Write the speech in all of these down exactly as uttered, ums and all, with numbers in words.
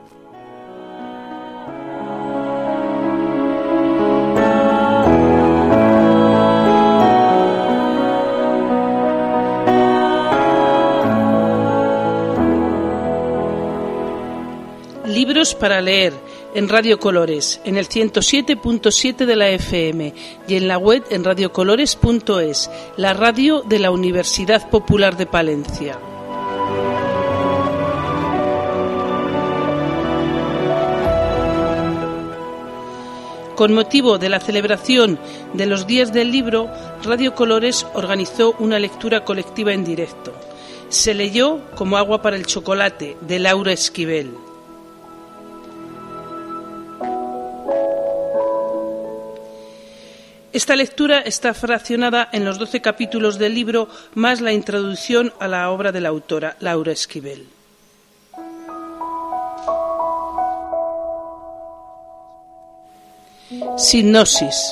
Libros para leer en Radio Colores, en el ciento siete punto siete de la F M y en la web en radiocolores punto es, la radio de la Universidad Popular de Palencia. Con motivo de la celebración de los Días del Libro, Radio Colores organizó una lectura colectiva en directo. Se leyó Como agua para el chocolate, de Laura Esquivel. Esta lectura está fraccionada en los doce capítulos del libro, más la introducción a la obra de la autora, Laura Esquivel. Sinopsis.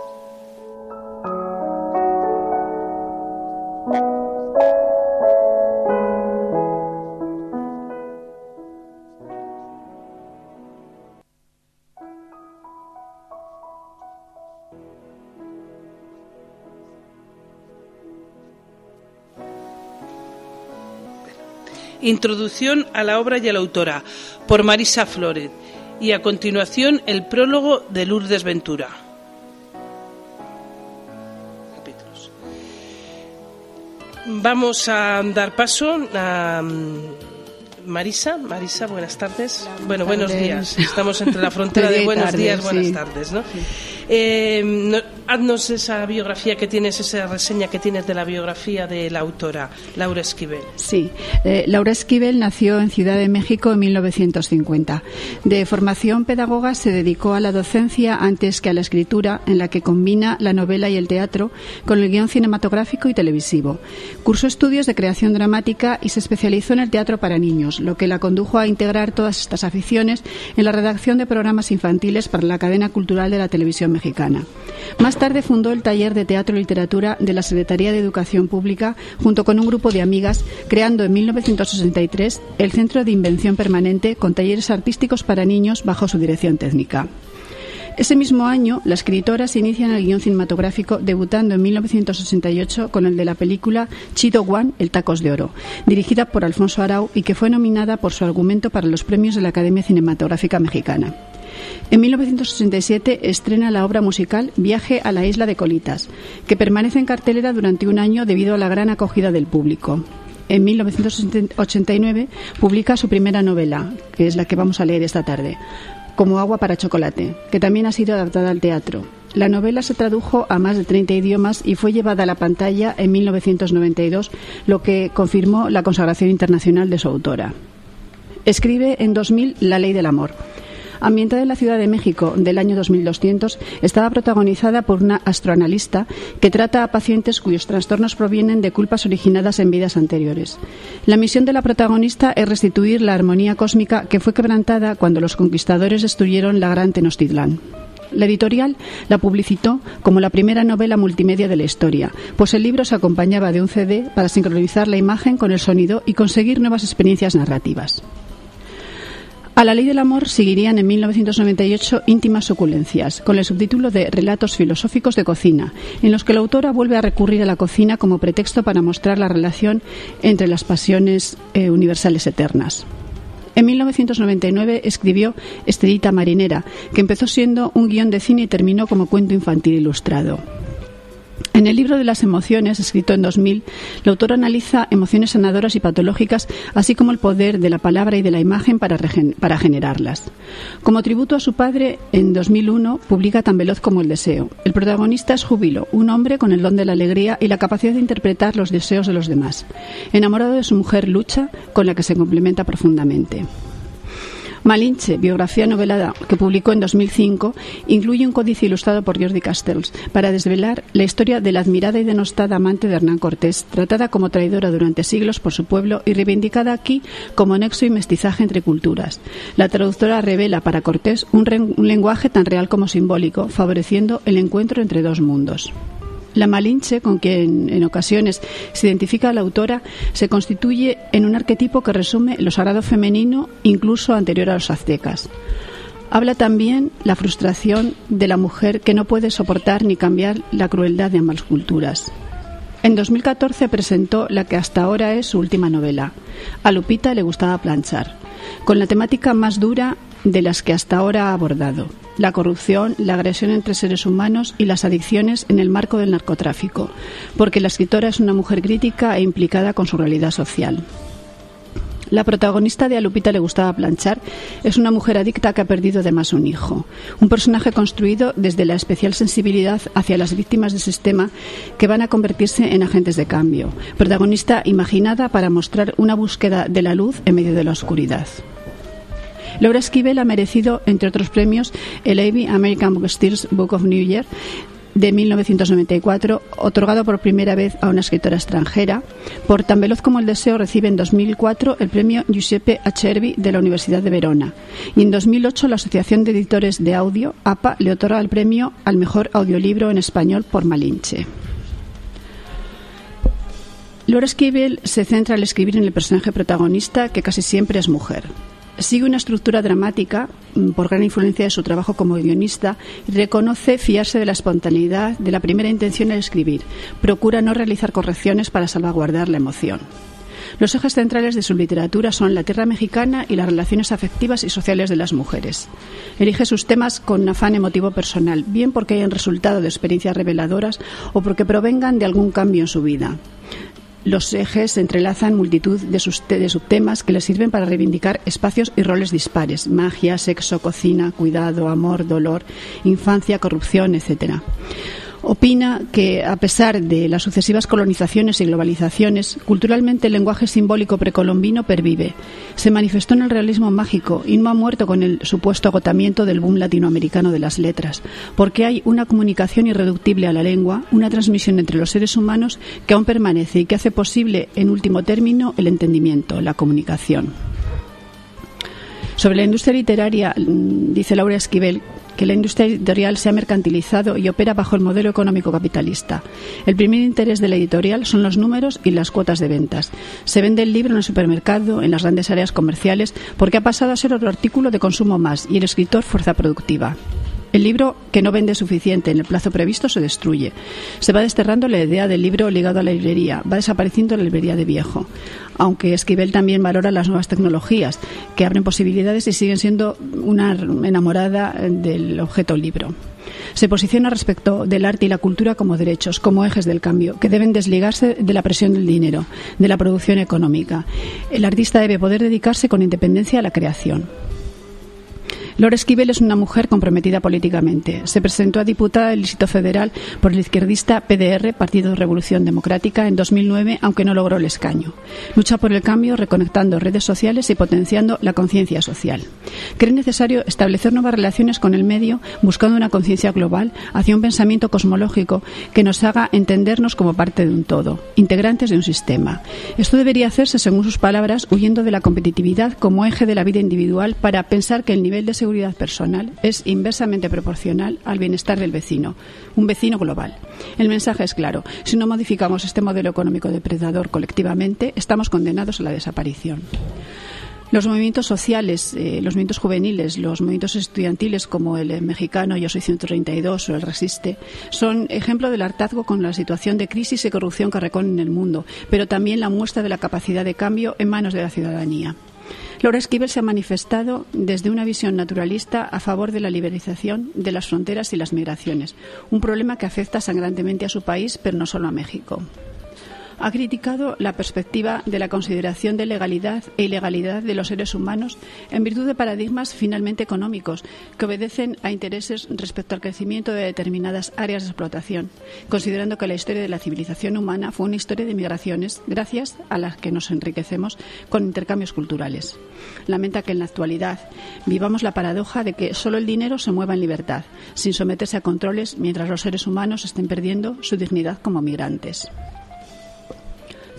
Introducción a la obra y a la autora, por Marisa Flórez, y a continuación el prólogo de Lourdes Ventura. Capítulos. Vamos a dar paso a Marisa. Marisa, buenas tardes. Hola, bueno, tardes. Buenos días. Estamos entre la frontera de buenos tarde, días, buenas sí. tardes, ¿no? Sí. Eh, no, haznos esa biografía que tienes, esa reseña que tienes de la biografía de la autora, Laura Esquivel. Sí, eh, Laura Esquivel nació en Ciudad de México en mil novecientos cincuenta. De formación pedagoga se dedicó a la docencia antes que a la escritura, en la que combina la novela y el teatro con el guión cinematográfico y televisivo. Cursó estudios de creación dramática y se especializó en el teatro para niños, lo que la condujo a integrar todas estas aficiones en la redacción de programas infantiles para la cadena cultural de la televisión mexicana. Más tarde fundó el taller de teatro y literatura de la Secretaría de Educación Pública junto con un grupo de amigas, creando en mil novecientos sesenta y tres el Centro de Invención Permanente con talleres artísticos para niños bajo su dirección técnica. Ese mismo año, la escritora se inicia en el guión cinematográfico, debutando en mil novecientos sesenta y ocho con el de la película Chido One, El Tacos de Oro, dirigida por Alfonso Arau y que fue nominada por su argumento para los premios de la Academia Cinematográfica Mexicana. En mil novecientos sesenta y siete estrena la obra musical Viaje a la isla de Colitas, que permanece en cartelera durante un año debido a la gran acogida del público. En mil novecientos ochenta y nueve publica su primera novela, que es la que vamos a leer esta tarde, Como agua para chocolate, que también ha sido adaptada al teatro. La novela se tradujo a más de treinta idiomas y fue llevada a la pantalla en mil novecientos noventa y dos, lo que confirmó la consagración internacional de su autora. Escribe en dos mil La ley del amor. Ambientada en la Ciudad de México del año dos mil doscientos, estaba protagonizada por una astroanalista que trata a pacientes cuyos trastornos provienen de culpas originadas en vidas anteriores. La misión de la protagonista es restituir la armonía cósmica que fue quebrantada cuando los conquistadores destruyeron la Gran Tenochtitlán. La editorial la publicitó como la primera novela multimedia de la historia, pues el libro se acompañaba de un C D para sincronizar la imagen con el sonido y conseguir nuevas experiencias narrativas. A la ley del amor seguirían en mil novecientos noventa y ocho Íntimas suculencias, con el subtítulo de Relatos filosóficos de cocina, en los que la autora vuelve a recurrir a la cocina como pretexto para mostrar la relación entre las pasiones eh, universales eternas. En mil novecientos noventa y nueve escribió Estrellita marinera, que empezó siendo un guión de cine y terminó como cuento infantil ilustrado. En el libro de las emociones, escrito en dos mil, la autora analiza emociones sanadoras y patológicas, así como el poder de la palabra y de la imagen para, regen- para generarlas. Como tributo a su padre, en dos mil uno publica Tan veloz como el deseo. El protagonista es Júbilo, un hombre con el don de la alegría y la capacidad de interpretar los deseos de los demás. Enamorado de su mujer Lucha, con la que se complementa profundamente. Malinche, biografía novelada que publicó en dos mil cinco, incluye un códice ilustrado por Jordi Castells para desvelar la historia de la admirada y denostada amante de Hernán Cortés, tratada como traidora durante siglos por su pueblo y reivindicada aquí como nexo y mestizaje entre culturas. La traductora revela para Cortés un, re- un lenguaje tan real como simbólico, favoreciendo el encuentro entre dos mundos. La Malinche, con quien en ocasiones se identifica a la autora, se constituye en un arquetipo que resume lo sagrado femenino, incluso anterior a los aztecas. Habla también la frustración de la mujer que no puede soportar ni cambiar la crueldad de ambas culturas. En dos mil catorce presentó la que hasta ahora es su última novela. A Lupita le gustaba planchar, con la temática más dura de las que hasta ahora ha abordado: la corrupción, la agresión entre seres humanos y las adicciones en el marco del narcotráfico, porque la escritora es una mujer crítica e implicada con su realidad social. La protagonista de A Lupita le gustaba planchar es una mujer adicta que ha perdido además un hijo, un personaje construido desde la especial sensibilidad hacia las víctimas del sistema que van a convertirse en agentes de cambio, protagonista imaginada para mostrar una búsqueda de la luz en medio de la oscuridad. Laura Esquivel ha merecido, entre otros premios, el A B I American Booksters Book of New Year de mil novecientos noventa y cuatro, otorgado por primera vez a una escritora extranjera. Por Tan veloz como el deseo recibe en dos mil cuatro el premio Giuseppe Acerbi de la Universidad de Verona. Y en dos mil ocho la Asociación de Editores de Audio, A P A, le otorga el premio al mejor audiolibro en español por Malinche. Laura Esquivel se centra al escribir en el personaje protagonista, que casi siempre es mujer. Sigue una estructura dramática por gran influencia de su trabajo como guionista y reconoce fiarse de la espontaneidad, de la primera intención al escribir. Procura no realizar correcciones para salvaguardar la emoción. Los ejes centrales de su literatura son la tierra mexicana y las relaciones afectivas y sociales de las mujeres. Elige sus temas con un afán emotivo personal, bien porque hayan resultado de experiencias reveladoras o porque provengan de algún cambio en su vida. Los ejes entrelazan multitud de, sus de subtemas que le sirven para reivindicar espacios y roles dispares: magia, sexo, cocina, cuidado, amor, dolor, infancia, corrupción, etcétera. Opina que, a pesar de las sucesivas colonizaciones y globalizaciones, culturalmente el lenguaje simbólico precolombino pervive. Se manifestó en el realismo mágico y no ha muerto con el supuesto agotamiento del boom latinoamericano de las letras, porque hay una comunicación irreductible a la lengua, una transmisión entre los seres humanos que aún permanece y que hace posible, en último término, el entendimiento, la comunicación. Sobre la industria literaria, dice Laura Esquivel que la industria editorial se ha mercantilizado y opera bajo el modelo económico capitalista. El primer interés de la editorial son los números y las cuotas de ventas. Se vende el libro en el supermercado, en las grandes áreas comerciales, porque ha pasado a ser otro artículo de consumo más y el escritor fuerza productiva. El libro que no vende suficiente en el plazo previsto se destruye. Se va desterrando la idea del libro ligado a la librería, va desapareciendo la librería de viejo. Aunque Esquivel también valora las nuevas tecnologías, que abren posibilidades y siguen siendo una enamorada del objeto libro. Se posiciona respecto del arte y la cultura como derechos, como ejes del cambio, que deben desligarse de la presión del dinero, de la producción económica. El artista debe poder dedicarse con independencia a la creación. Laura Esquivel es una mujer comprometida políticamente. Se presentó a diputada del Distrito Federal por el izquierdista P D R, Partido de Revolución Democrática, en dos mil nueve, aunque no logró el escaño. Lucha por el cambio reconectando redes sociales y potenciando la conciencia social. Cree necesario establecer nuevas relaciones con el medio, buscando una conciencia global hacia un pensamiento cosmológico que nos haga entendernos como parte de un todo, integrantes de un sistema. Esto debería hacerse, según sus palabras, huyendo de la competitividad como eje de la vida individual para pensar que el nivel de seguridad personal es inversamente proporcional al bienestar del vecino, un vecino global. El mensaje es claro: si no modificamos este modelo económico depredador colectivamente, estamos condenados a la desaparición. Los movimientos sociales, eh, los movimientos juveniles, los movimientos estudiantiles como el eh, mexicano Yo Soy ciento treinta y dos o el Resiste, son ejemplo del hartazgo con la situación de crisis y corrupción que recorren el mundo, pero también la muestra de la capacidad de cambio en manos de la ciudadanía. Laura Esquivel se ha manifestado desde una visión naturalista a favor de la liberalización de las fronteras y las migraciones, un problema que afecta sangrantemente a su país, pero no solo a México. Ha criticado la perspectiva de la consideración de legalidad e ilegalidad de los seres humanos en virtud de paradigmas finalmente económicos que obedecen a intereses respecto al crecimiento de determinadas áreas de explotación, considerando que la historia de la civilización humana fue una historia de migraciones gracias a las que nos enriquecemos con intercambios culturales. Lamenta que en la actualidad vivamos la paradoja de que solo el dinero se mueva en libertad, sin someterse a controles, mientras los seres humanos estén perdiendo su dignidad como migrantes.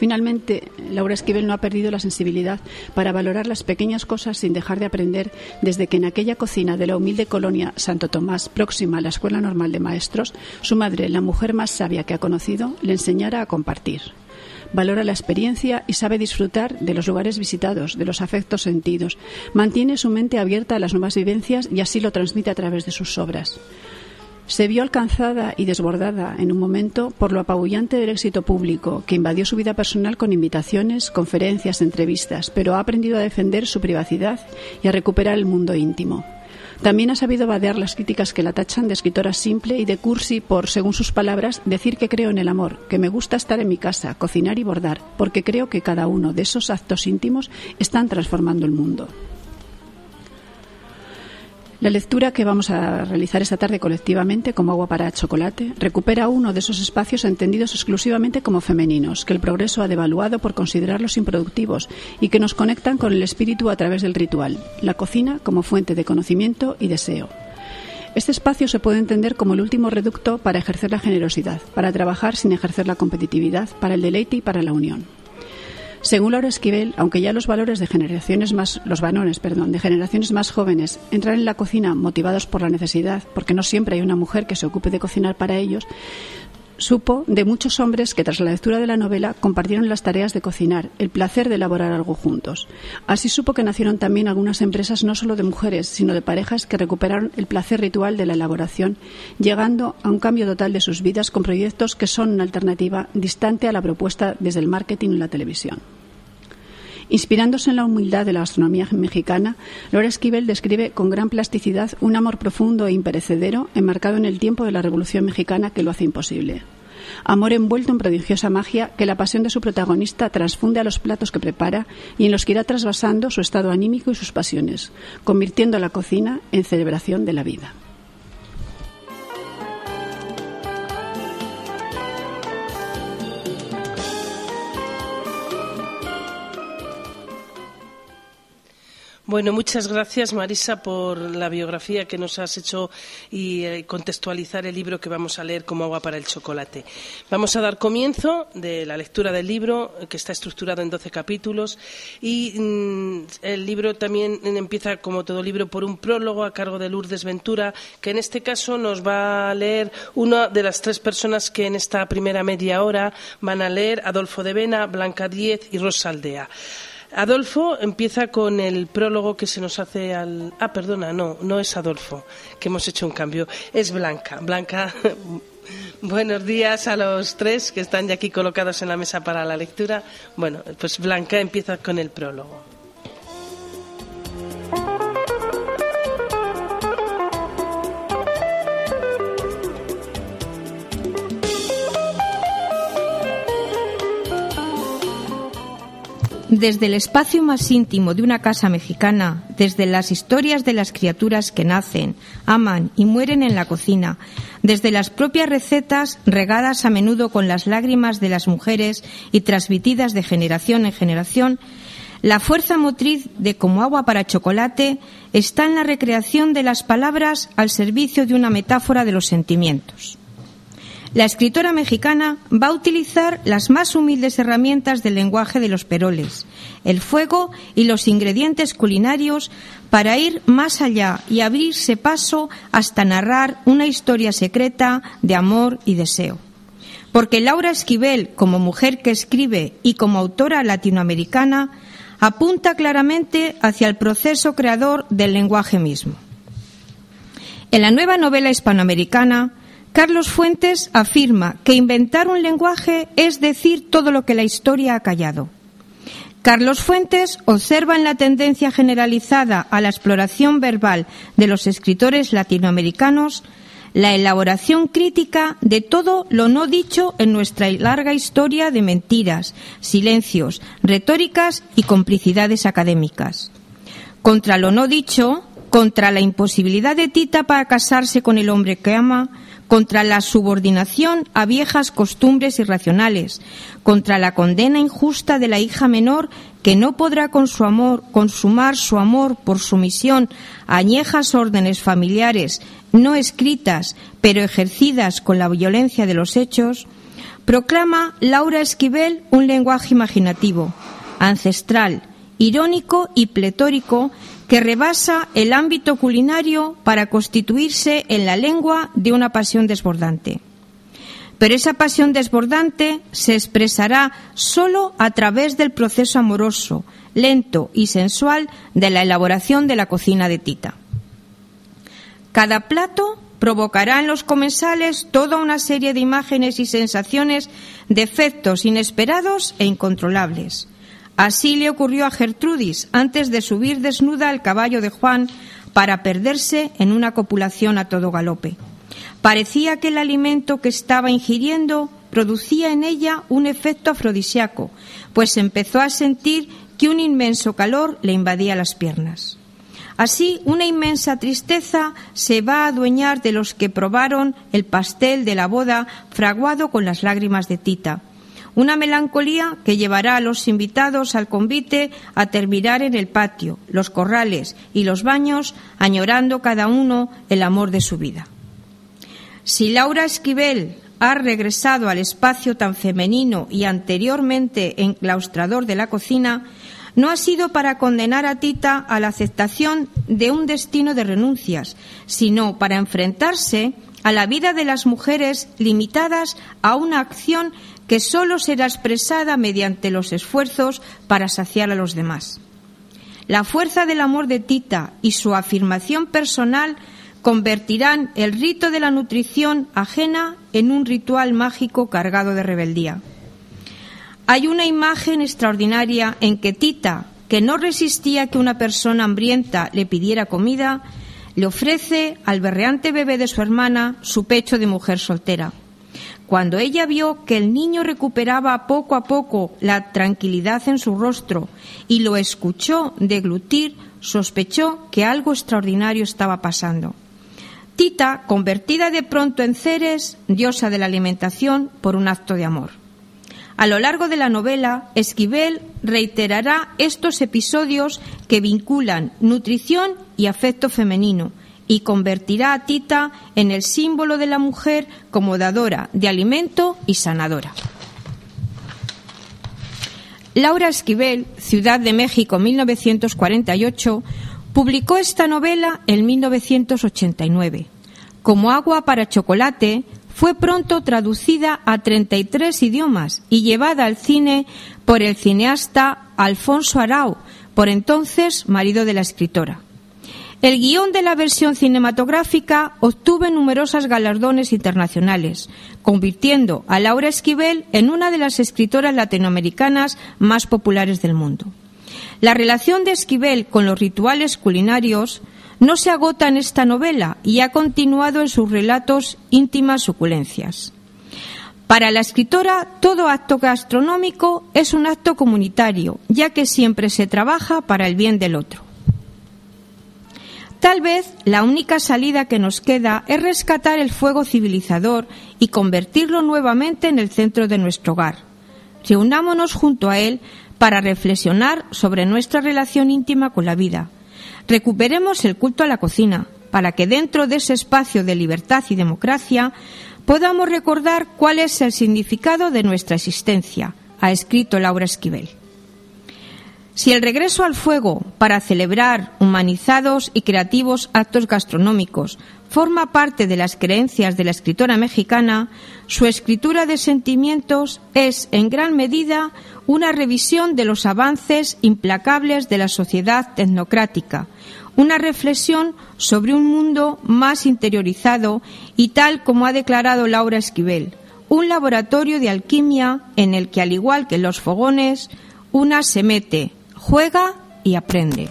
Finalmente, Laura Esquivel no ha perdido la sensibilidad para valorar las pequeñas cosas sin dejar de aprender desde que en aquella cocina de la humilde colonia Santo Tomás, próxima a la Escuela Normal de Maestros, su madre, la mujer más sabia que ha conocido, le enseñara a compartir. Valora la experiencia y sabe disfrutar de los lugares visitados, de los afectos sentidos. Mantiene su mente abierta a las nuevas vivencias y así lo transmite a través de sus obras. Se vio alcanzada y desbordada en un momento por lo apabullante del éxito público que invadió su vida personal con invitaciones, conferencias, entrevistas, pero ha aprendido a defender su privacidad y a recuperar el mundo íntimo. También ha sabido vadear las críticas que la tachan de escritora simple y de cursi por, según sus palabras, decir que creo en el amor, que me gusta estar en mi casa, cocinar y bordar, porque creo que cada uno de esos actos íntimos están transformando el mundo. La lectura que vamos a realizar esta tarde colectivamente, como agua para chocolate, recupera uno de esos espacios entendidos exclusivamente como femeninos, que el progreso ha devaluado por considerarlos improductivos y que nos conectan con el espíritu a través del ritual, la cocina como fuente de conocimiento y deseo. Este espacio se puede entender como el último reducto para ejercer la generosidad, para trabajar sin ejercer la competitividad, para el deleite y para la unión. Según Laura Esquivel, aunque ya los valores de generaciones más, los varones, perdón, de generaciones más jóvenes entran en la cocina motivados por la necesidad, porque no siempre hay una mujer que se ocupe de cocinar para ellos, supo de muchos hombres que tras la lectura de la novela compartieron las tareas de cocinar, el placer de elaborar algo juntos. Así supo que nacieron también algunas empresas no solo de mujeres, sino de parejas que recuperaron el placer ritual de la elaboración, llegando a un cambio total de sus vidas con proyectos que son una alternativa distante a la propuesta desde el marketing y la televisión. Inspirándose en la humildad de la gastronomía mexicana, Laura Esquivel describe con gran plasticidad un amor profundo e imperecedero enmarcado en el tiempo de la Revolución Mexicana que lo hace imposible. Amor envuelto en prodigiosa magia que la pasión de su protagonista transfunde a los platos que prepara y en los que irá trasvasando su estado anímico y sus pasiones, convirtiendo la cocina en celebración de la vida. Bueno, muchas gracias, Marisa, por la biografía que nos has hecho y eh, contextualizar el libro que vamos a leer como agua para el chocolate. Vamos a dar comienzo de la lectura del libro, que está estructurado en doce capítulos, y mm, el libro también empieza, como todo libro, por un prólogo a cargo de Lourdes Ventura, que en este caso nos va a leer una de las tres personas que en esta primera media hora van a leer: Adolfo de Vena, Blanca Díez y Rosa Aldea. Adolfo empieza con el prólogo que se nos hace al... Ah, perdona, no, no es Adolfo, que hemos hecho un cambio, es Blanca. Blanca, buenos días a los tres que están ya aquí colocados en la mesa para la lectura. Bueno, pues Blanca empieza con el prólogo. Desde el espacio más íntimo de una casa mexicana, desde las historias de las criaturas que nacen, aman y mueren en la cocina, desde las propias recetas regadas a menudo con las lágrimas de las mujeres y transmitidas de generación en generación, la fuerza motriz de Como agua para chocolate está en la recreación de las palabras al servicio de una metáfora de los sentimientos. La escritora mexicana va a utilizar las más humildes herramientas del lenguaje de los peroles, el fuego y los ingredientes culinarios para ir más allá y abrirse paso hasta narrar una historia secreta de amor y deseo. Porque Laura Esquivel, como mujer que escribe y como autora latinoamericana, apunta claramente hacia el proceso creador del lenguaje mismo. En la nueva novela hispanoamericana, Carlos Fuentes afirma que inventar un lenguaje es decir todo lo que la historia ha callado. Carlos Fuentes observa en la tendencia generalizada a la exploración verbal de los escritores latinoamericanos la elaboración crítica de todo lo no dicho en nuestra larga historia de mentiras, silencios, retóricas y complicidades académicas. Contra lo no dicho, contra la imposibilidad de Tita para casarse con el hombre que ama, contra la subordinación a viejas costumbres irracionales, contra la condena injusta de la hija menor que no podrá con su amor consumar su amor por sumisión a añejas órdenes familiares no escritas pero ejercidas con la violencia de los hechos, Proclama Laura Esquivel un lenguaje imaginativo, ancestral, irónico y pletórico que rebasa el ámbito culinario para constituirse en la lengua de una pasión desbordante. Pero esa pasión desbordante se expresará solo a través del proceso amoroso, lento y sensual de la elaboración de la cocina de Tita. Cada plato provocará en los comensales toda una serie de imágenes y sensaciones de efectos inesperados e incontrolables. Así le ocurrió a Gertrudis antes de subir desnuda al caballo de Juan para perderse en una copulación a todo galope. Parecía que el alimento que estaba ingiriendo producía en ella un efecto afrodisíaco, pues empezó a sentir que un inmenso calor le invadía las piernas. Así, una inmensa tristeza se va a adueñar de los que probaron el pastel de la boda fraguado con las lágrimas de Tita. Una melancolía que llevará a los invitados al convite a terminar en el patio, los corrales y los baños, añorando cada uno el amor de su vida. Si Laura Esquivel ha regresado al espacio tan femenino y anteriormente enclaustrador de la cocina, no ha sido para condenar a Tita a la aceptación de un destino de renuncias, sino para enfrentarse a la vida de las mujeres limitadas a una acción que solo será expresada mediante los esfuerzos para saciar a los demás. La fuerza del amor de Tita y su afirmación personal convertirán el rito de la nutrición ajena en un ritual mágico cargado de rebeldía. Hay una imagen extraordinaria en que Tita, que no resistía que una persona hambrienta le pidiera comida, le ofrece al berreante bebé de su hermana su pecho de mujer soltera. Cuando ella vio que el niño recuperaba poco a poco la tranquilidad en su rostro y lo escuchó deglutir, sospechó que algo extraordinario estaba pasando. Tita, convertida de pronto en Ceres, diosa de la alimentación, por un acto de amor. A lo largo de la novela, Esquivel reiterará estos episodios que vinculan nutrición y afecto femenino y convertirá a Tita en el símbolo de la mujer como dadora de alimento y sanadora. Laura Esquivel, Ciudad de México, mil novecientos cuarenta y ocho, publicó esta novela en mil novecientos ochenta y nueve. Como agua para chocolate, fue pronto traducida a treinta y tres idiomas y llevada al cine por el cineasta Alfonso Arau, por entonces marido de la escritora. El guión de la versión cinematográfica obtuvo numerosos galardones internacionales, convirtiendo a Laura Esquivel en una de las escritoras latinoamericanas más populares del mundo. La relación de Esquivel con los rituales culinarios no se agota en esta novela y ha continuado en sus relatos íntimas suculencias. Para la escritora, todo acto gastronómico es un acto comunitario, ya que siempre se trabaja para el bien del otro. Tal vez la única salida que nos queda es rescatar el fuego civilizador y convertirlo nuevamente en el centro de nuestro hogar. Reunámonos junto a él para reflexionar sobre nuestra relación íntima con la vida. Recuperemos el culto a la cocina, para que dentro de ese espacio de libertad y democracia podamos recordar cuál es el significado de nuestra existencia, ha escrito Laura Esquivel. Si el regreso al fuego para celebrar humanizados y creativos actos gastronómicos forma parte de las creencias de la escritora mexicana, su escritura de sentimientos es, en gran medida, una revisión de los avances implacables de la sociedad tecnocrática, una reflexión sobre un mundo más interiorizado y, tal como ha declarado Laura Esquivel, un laboratorio de alquimia en el que, al igual que los fogones, una se mete, juega y aprende.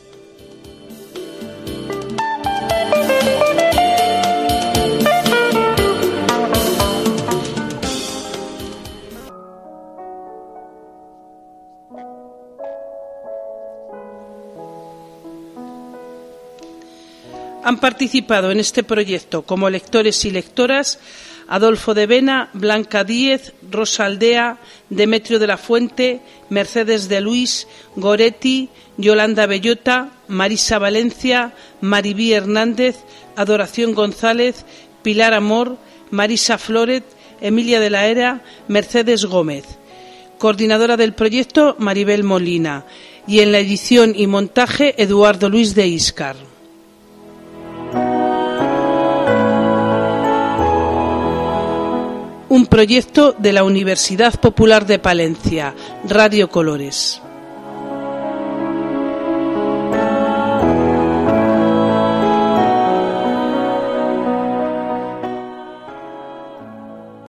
Han participado en este proyecto como lectores y lectoras Adolfo de Vena, Blanca Díez, Rosa Aldea, Demetrio de la Fuente, Mercedes de Luis, Goretti, Yolanda Bellota, Marisa Valencia, Maribí Hernández, Adoración González, Pilar Amor, Marisa Floret, Emilia de la Era, Mercedes Gómez. Coordinadora del proyecto, Maribel Molina. Y en la edición y montaje, Eduardo Luis de Íscar. Un proyecto de la Universidad Popular de Palencia, Radio Colores.